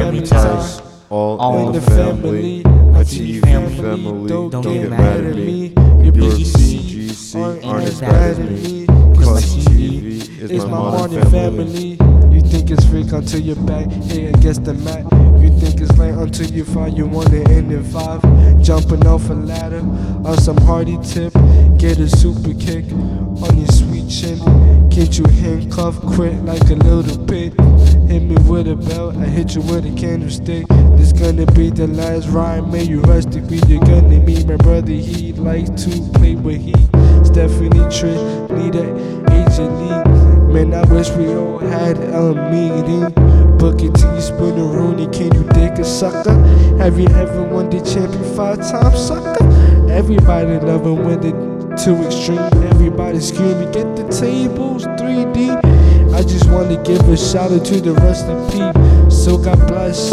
family ties, all in the family. My TV family, don't get mad at me. Your BGC aren't as bad as me. Cause TV is my modern family. You think it's freak until you're back here against the mat. You think it's late until you find you want to end in 5. Jumping off a ladder on some hardy tip. Get a super kick on your sweet chin. Get you handcuffed quick like a little pig. Hit me with a belt, I hit you with a candlestick. This gonna be the last rhyme, may you rustic. You're gonna meet my brother, he likes to play with heat. Stephanie Trish, need a Agent Lee. Man, I wish we all had a meeting. Booker T, Spooneroonie, can you dig a sucker? Have you ever won the champion 5 times, sucker? Everybody loving when they're too extreme. Everybody screaming, get the tables 3D. I just want to give a shout out to the Rusty Peep. So God bless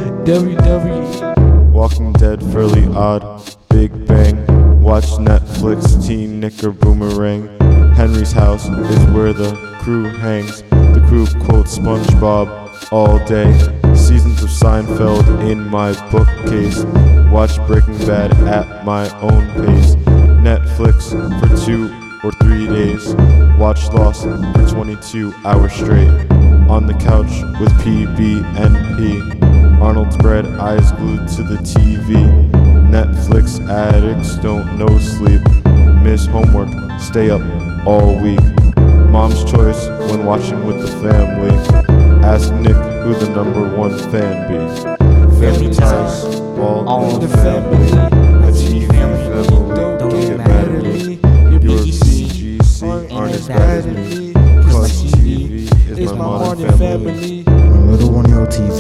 WWE. Walking Dead, Fairly Odd, Big Bang. Watch Netflix, Teen Knicker, Boomerang. Henry's house is where the crew hangs. The crew quotes SpongeBob all day. Seasons of Seinfeld in my bookcase. Watch Breaking Bad at my own pace. Netflix for 2 or 3 days. Watch Lost for 22 hours straight. On the couch with PB&P. Arnold's bread, eyes glued to the TV. Netflix addicts don't know sleep. Miss homework, stay up all week. Mom's choice when watching with the family. Ask Nick who the #1 fan be. Family ties, all in the family. My TV family, don't get mad at me. Your BGC aren't as bad as me. Cause TV is my modern family. My little 1-year-old TV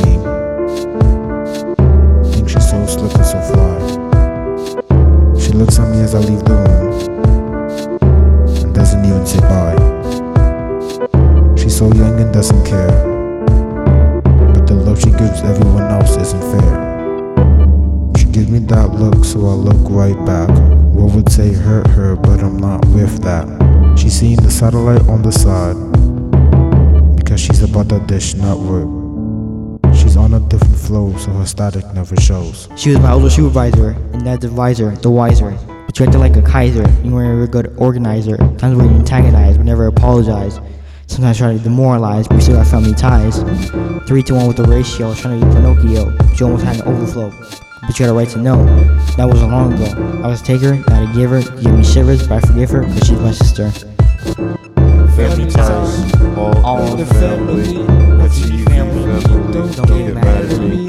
thinks she's so slick and so fly. She looks at me as I leave the room and doesn't even say bye. She's so young and doesn't care, but the love she gives everyone else isn't fair. She gives me that look, so I look right back. What would say hurt her, but I'm not with that. She's seeing the satellite on the side because she's about that Dish Network. She's on a different flow, so her static never shows. She was my older supervisor, and that advisor, the wiser. But you acted like a Kaiser, you weren't a real good organizer. Times where you antagonize, but never apologize. Sometimes try to demoralize, but we still got family ties. 3-to-1 with the ratio, trying to be Pinocchio, but you almost had an overflow. But you had a right to know, that wasn't long ago. I was a taker, not a giver. You give me shivers, but I forgive her, because she's my sister. Family ties, all in the family. My TV family, don't get mad at me.